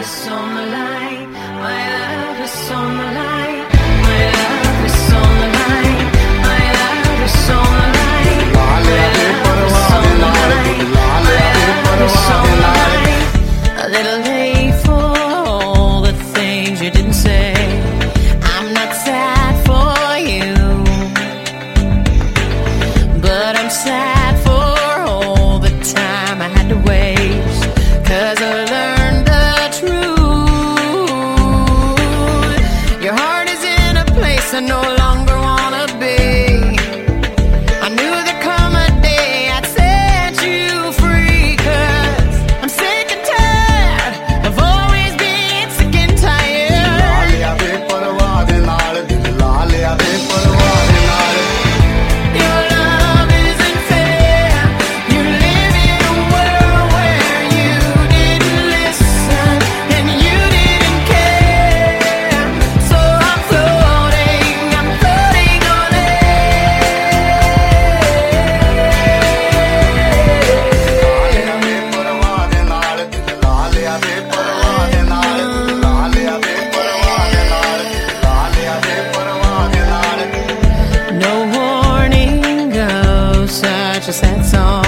is on the line. My love is on the line. My love is on the line. My love is on the line. My love is on the line. My love is on the line. A little late for all the things you didn't say. I'm not sad for you, but I'm sad for all the time I had to waste. 'Cause I learned the truth. Your heart is in a place I no longer wanna be. I knew there'd come a day I'd set you free. 'Cause I'm sick and tired of always being sick and tired. Your love isn't fair. You live in a world where you didn't listen and you didn't care. So I'm floating on air. No warning goes such a sad song.